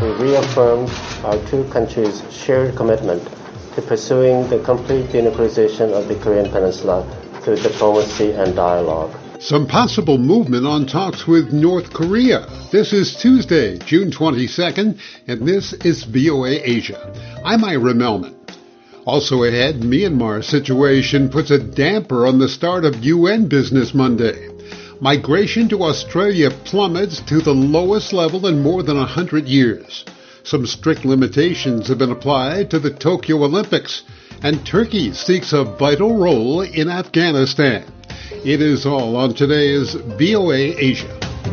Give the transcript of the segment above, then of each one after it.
we reaffirmed our two countries' shared commitment to pursuing the complete denuclearization of the Korean Peninsula through diplomacy and dialogue. Some possible movement on talks with North Korea. This is Tuesday, June 22nd, and this is VOA Asia. I'm Ira Melman. Also ahead, Myanmar situation puts a damper on the start of UN business Monday. Migration to Australia plummets to the lowest level in more than 100 years. Some strict limitations have been applied to the Tokyo Olympics, and Turkey seeks a vital role in Afghanistan. It is all on today's VOA Asia.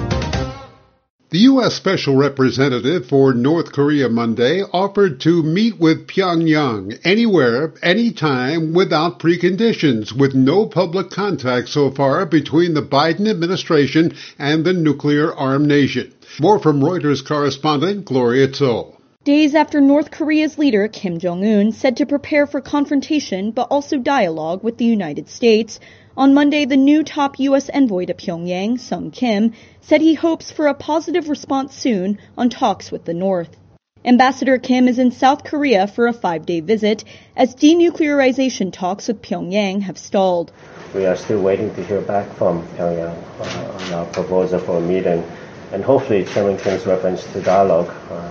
The U.S. Special Representative for North Korea Monday offered to meet with Pyongyang anywhere, anytime, without preconditions, with no public contact so far between the Biden administration and the nuclear-armed nation. More from Reuters correspondent Gloria Tso. Days after North Korea's leader Kim Jong-un said to prepare for confrontation but also dialogue with the United States, on Monday, the new top U.S. envoy to Pyongyang, Sung Kim, said he hopes for a positive response soon on talks with the North. Ambassador Kim is in South Korea for a 5-day visit as denuclearization talks with Pyongyang have stalled. We are still waiting to hear back from Pyongyang on our proposal for a meeting, and hopefully Chairman Kim's reference to dialogue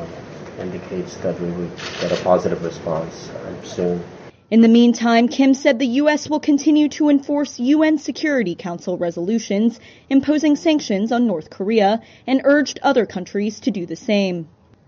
indicates that we will get a positive response soon. In the meantime, Kim said the U.S. will continue to enforce UN Security Council resolutions imposing sanctions on North Korea and urged other countries to do the same.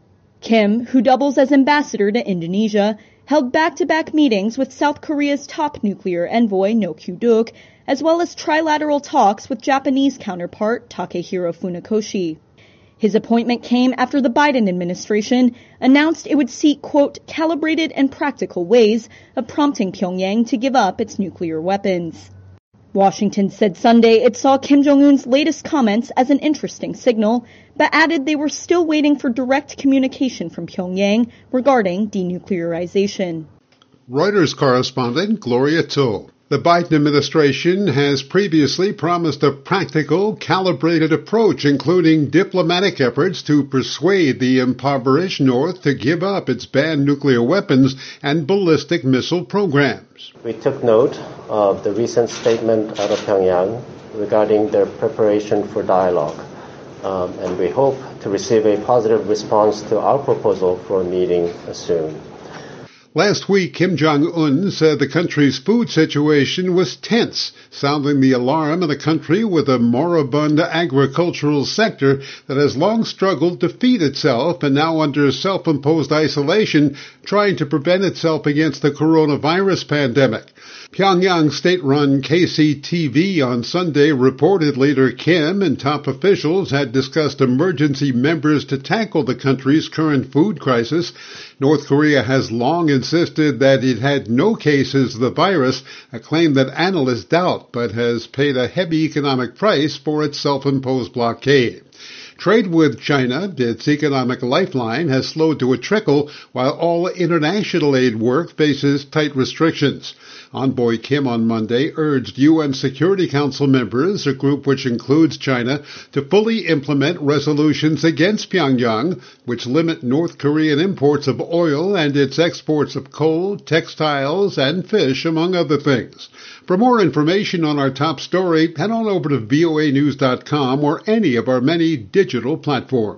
Kim, who doubles as ambassador to Indonesia, held back-to-back meetings with South Korea's top nuclear envoy, No Kyu-duk, as well as trilateral talks with Japanese counterpart Takehiro Funakoshi. His appointment came after the Biden administration announced it would seek, quote, calibrated and practical ways of prompting Pyongyang to give up its nuclear weapons. Washington said Sunday it saw Kim Jong-un's latest comments as an interesting signal, but added they were still waiting for direct communication from Pyongyang regarding denuclearization. Reuters correspondent Gloria Tso. The Biden administration has previously promised a practical, calibrated approach, including diplomatic efforts to persuade the impoverished North to give up its banned nuclear weapons and ballistic missile programs. We took note of the recent statement out of Pyongyang regarding their preparation for dialogue, and we hope to receive a positive response to our proposal for a meeting soon. Last week, Kim Jong-un said the country's food situation was tense, sounding the alarm in a country with a moribund agricultural sector that has long struggled to feed itself and now under self-imposed isolation, trying to prevent itself against the coronavirus pandemic. Pyongyang state-run KCTV on Sunday reported leader Kim and top officials had discussed emergency measures to tackle the country's current food crisis. North Korea has long insisted that it had no cases of the virus, a claim that analysts doubt, but has paid a heavy economic price for its self-imposed blockade. Trade with China, its economic lifeline, has slowed to a trickle, while all international aid work faces tight restrictions. Envoy Kim on Monday urged UN Security Council members, a group which includes China, to fully implement resolutions against Pyongyang, which limit North Korean imports of oil and its exports of coal, textiles, and fish, among other things. For more information on our top story, head on over to voanews.com or any of our many digital platforms.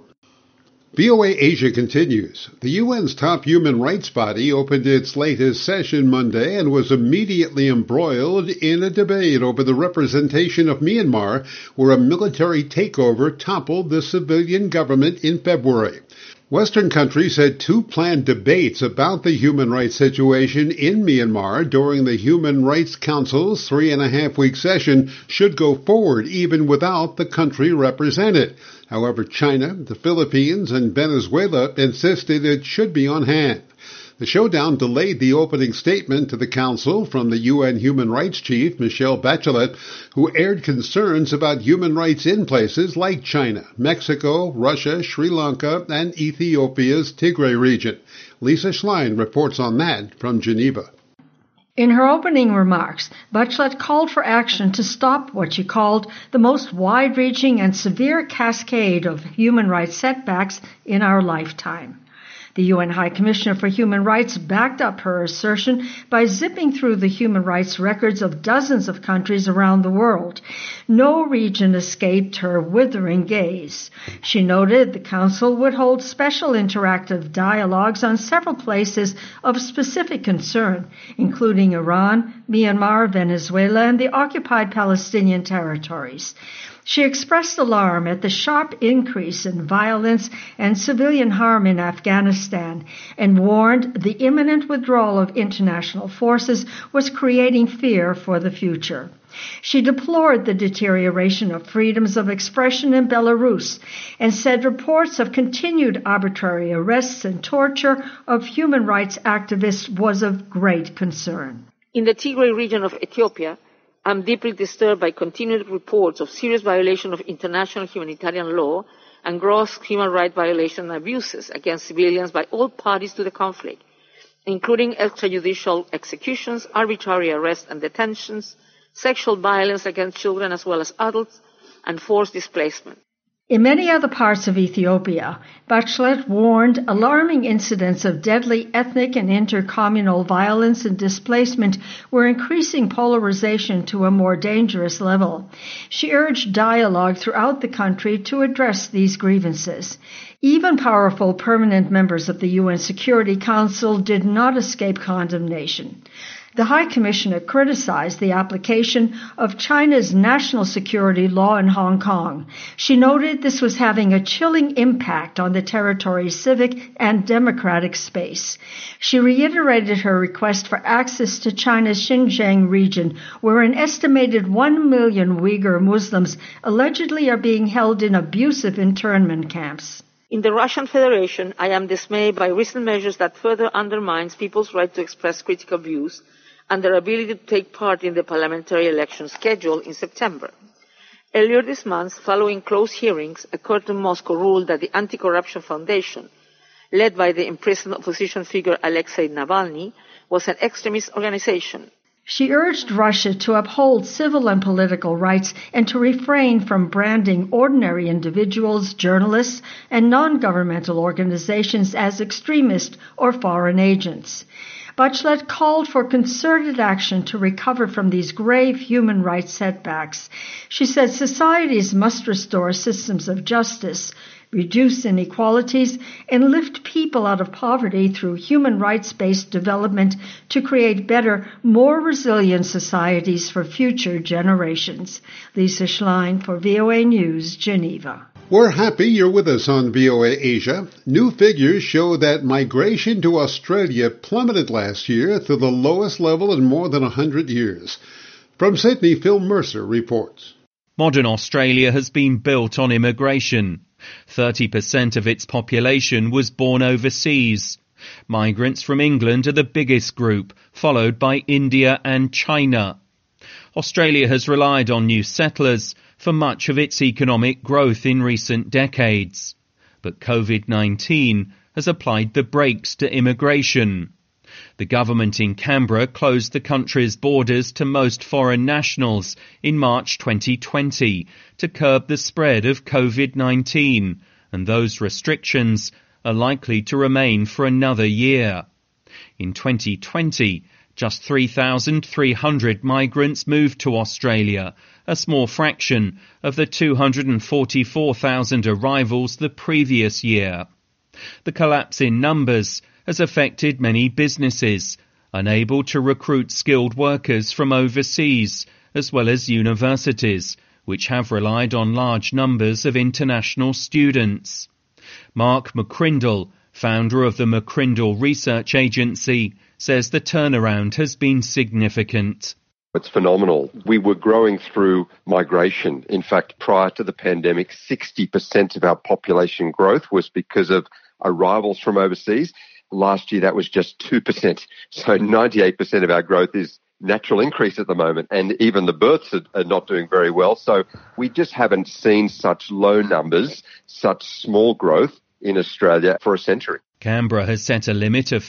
VOA Asia continues. The UN's top human rights body opened its latest session Monday and was immediately embroiled in a debate over the representation of Myanmar, where a military takeover toppled the civilian government in February. Western countries had two planned debates about the human rights situation in Myanmar during the Human Rights Council's 3.5-week session should go forward even without the country represented. However, China, the Philippines, and Venezuela insisted it should be on hand. The showdown delayed the opening statement to the Council from the UN Human Rights Chief, Michelle Bachelet, who aired concerns about human rights in places like China, Mexico, Russia, Sri Lanka, and Ethiopia's Tigray region. Lisa Schlein reports on that from Geneva. In her opening remarks, Bachelet called for action to stop what she called the most wide-reaching and severe cascade of human rights setbacks in our lifetime. The UN High Commissioner for Human Rights backed up her assertion by zipping through the human rights records of dozens of countries around the world. No region escaped her withering gaze. She noted the Council would hold special interactive dialogues on several places of specific concern, including Iran, Myanmar, Venezuela, and the occupied Palestinian territories. She expressed alarm at the sharp increase in violence and civilian harm in Afghanistan and warned the imminent withdrawal of international forces was creating fear for the future. She deplored the deterioration of freedoms of expression in Belarus and said reports of continued arbitrary arrests and torture of human rights activists was of great concern. In the Tigray region of Ethiopia, I'm deeply disturbed by continued reports of serious violation of international humanitarian law and gross human rights violation and abuses against civilians by all parties to the conflict, including extrajudicial executions, arbitrary arrests and detentions, sexual violence against children as well as adults, and forced displacement. In many other parts of Ethiopia, Bachelet warned alarming incidents of deadly ethnic and intercommunal violence and displacement were increasing polarization to a more dangerous level. She urged dialogue throughout the country to address these grievances. Even powerful permanent members of the UN Security Council did not escape condemnation. The High Commissioner criticized the application of China's national security law in Hong Kong. She noted this was having a chilling impact on the territory's civic and democratic space. She reiterated her request for access to China's Xinjiang region, where an estimated 1 million Uyghur Muslims allegedly are being held in abusive internment camps. In the Russian Federation, I am dismayed by recent measures that further undermines people's right to express critical views and their ability to take part in the parliamentary election scheduled in September. Earlier this month, following close hearings, a court in Moscow ruled that the Anti-Corruption Foundation, led by the imprisoned opposition figure Alexei Navalny, was an extremist organization. She urged Russia to uphold civil and political rights and to refrain from branding ordinary individuals, journalists, and non-governmental organizations as extremist or foreign agents. Bachelet called for concerted action to recover from these grave human rights setbacks. She said societies must restore systems of justice, reduce inequalities, and lift people out of poverty through human rights-based development to create better, more resilient societies for future generations. Lisa Schlein for VOA News, Geneva. We're happy you're with us on VOA Asia. New figures show that migration to Australia plummeted last year to the lowest level in more than 100 years. From Sydney, Phil Mercer reports. Modern Australia has been built on immigration. 30% of its population was born overseas. Migrants from England are the biggest group, followed by India and China. Australia has relied on new settlers for much of its economic growth in recent decades. But COVID-19 has applied the brakes to immigration. The government in Canberra closed the country's borders to most foreign nationals in March 2020 to curb the spread of COVID-19, and those restrictions are likely to remain for another year. In 2020, just 3,300 migrants moved to Australia, a small fraction of the 244,000 arrivals the previous year. The collapse in numbers has affected many businesses, unable to recruit skilled workers from overseas, as well as universities, which have relied on large numbers of international students. Mark McCrindle, founder of the McCrindle Research Agency, says the turnaround has been significant. It's phenomenal. We were growing through migration. In fact, prior to the pandemic, 60% of our population growth was because of arrivals from overseas. Last year, that was just 2%. So 98% of our growth is natural increase at the moment. And even the births are not doing very well. So we just haven't seen such low numbers, such small growth in Australia for a century. Canberra has set a limit of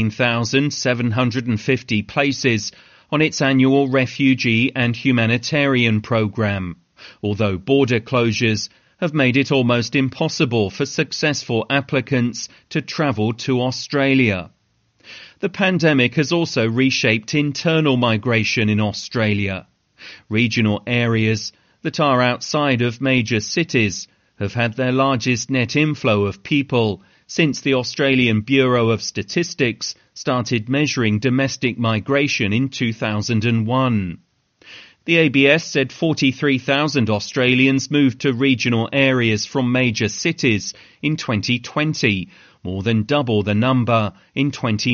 13,750 places on its annual refugee and humanitarian programme, although border closures have made it almost impossible for successful applicants to travel to Australia. The pandemic has also reshaped internal migration in Australia. Regional areas that are outside of major cities have had their largest net inflow of people since the Australian Bureau of Statistics started measuring domestic migration in 2001. The ABS said 43,000 Australians moved to regional areas from major cities in 2020, more than double the number in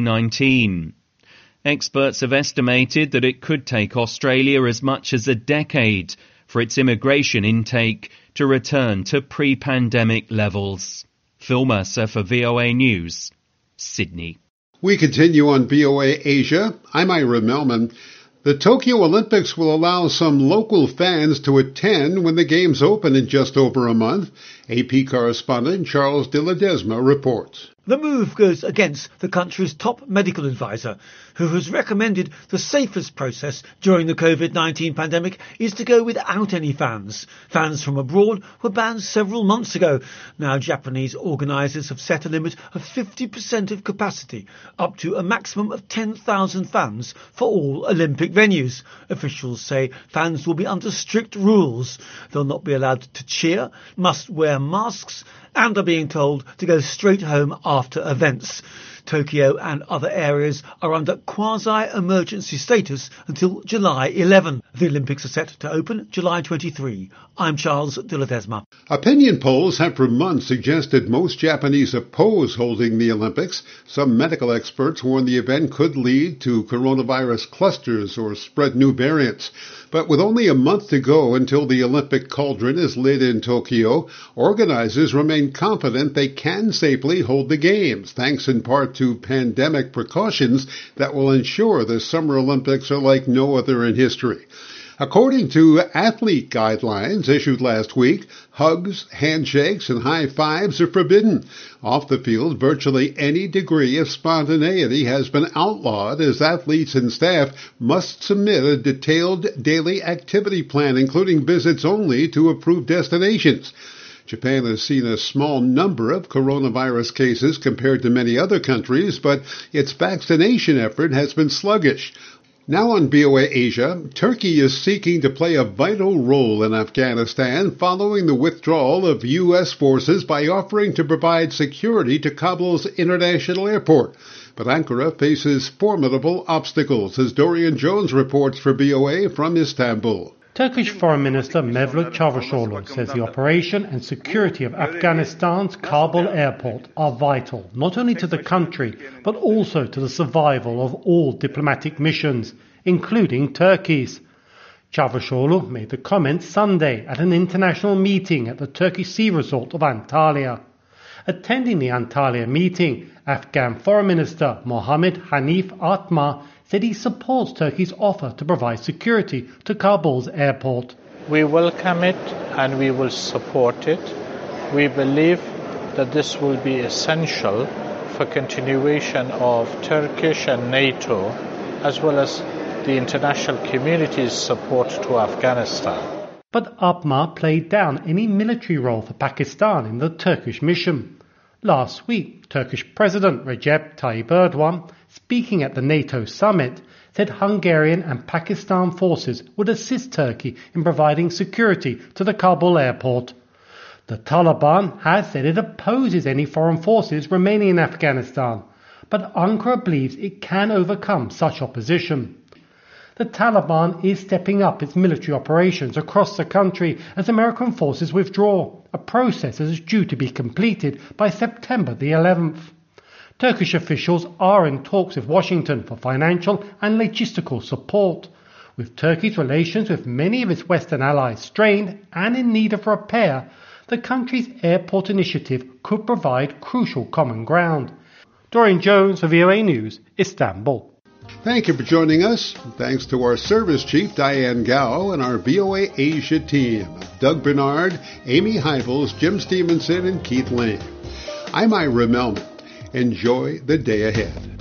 2019. Experts have estimated that it could take Australia as much as a decade for its immigration intake to return to pre-pandemic levels. Phil Mercer for VOA News, Sydney. We continue on VOA Asia. I'm Ira Melman. The Tokyo Olympics will allow some local fans to attend when the Games open in just over a month. AP correspondent Charles de Ledesma reports. The move goes against the country's top medical advisor, who has recommended the safest process during the COVID-19 pandemic is to go without any fans. Fans from abroad were banned several months ago. Now Japanese organisers have set a limit of 50% of capacity, up to a maximum of 10,000 fans for all Olympic venues. Officials say fans will be under strict rules. They'll not be allowed to cheer, must wear masks, and are being told to go straight home after events. Tokyo and other areas are under quasi-emergency status until July 11. The Olympics are set to open July 23. I'm Charles de Ledesma. Opinion polls have for months suggested most Japanese oppose holding the Olympics. Some medical experts warn the event could lead to coronavirus clusters or spread new variants. But with only a month to go until the Olympic cauldron is lit in Tokyo, organizers remain confident they can safely hold the Games, thanks in part to pandemic precautions that will ensure the Summer Olympics are like no other in history. According to athlete guidelines issued last week, hugs, handshakes, and high fives are forbidden. Off the field, virtually any degree of spontaneity has been outlawed as athletes and staff must submit a detailed daily activity plan, including visits only to approved destinations. Japan has seen a small number of coronavirus cases compared to many other countries, but its vaccination effort has been sluggish. Now on VOA Asia, Turkey is seeking to play a vital role in Afghanistan following the withdrawal of U.S. forces by offering to provide security to Kabul's international airport. But Ankara faces formidable obstacles, as Dorian Jones reports for VOA from Istanbul. Turkish Foreign Minister Mevlut Çavuşoğlu says the operation and security of Afghanistan's Kabul airport are vital, not only to the country, but also to the survival of all diplomatic missions, including Turkey's. Çavuşoğlu made the comment Sunday at an international meeting at the Turkish sea resort of Antalya. Attending the Antalya meeting, Afghan Foreign Minister Mohammed Hanif Atmar said he supports Turkey's offer to provide security to Kabul's airport. We welcome it and we will support it. We believe that this will be essential for continuation of Turkish and NATO, as well as the international community's support to Afghanistan. But Atmar played down any military role for Pakistan in the Turkish mission. Last week, Turkish President Recep Tayyip Erdogan, speaking at the NATO summit, said Hungarian and Pakistan forces would assist Turkey in providing security to the Kabul airport. The Taliban has said it opposes any foreign forces remaining in Afghanistan, but Ankara believes it can overcome such opposition. The Taliban is stepping up its military operations across the country as American forces withdraw, a process that is due to be completed by September the 11th. Turkish officials are in talks with Washington for financial and logistical support. With Turkey's relations with many of its Western allies strained and in need of repair, the country's airport initiative could provide crucial common ground. Dorian Jones for VOA News, Istanbul. Thank you for joining us. Thanks to our service chief, Diane Gao, and our VOA Asia team, Doug Bernard, Amy Heifels, Jim Stevenson, and Keith Lane. I'm Ira Melman. Enjoy the day ahead.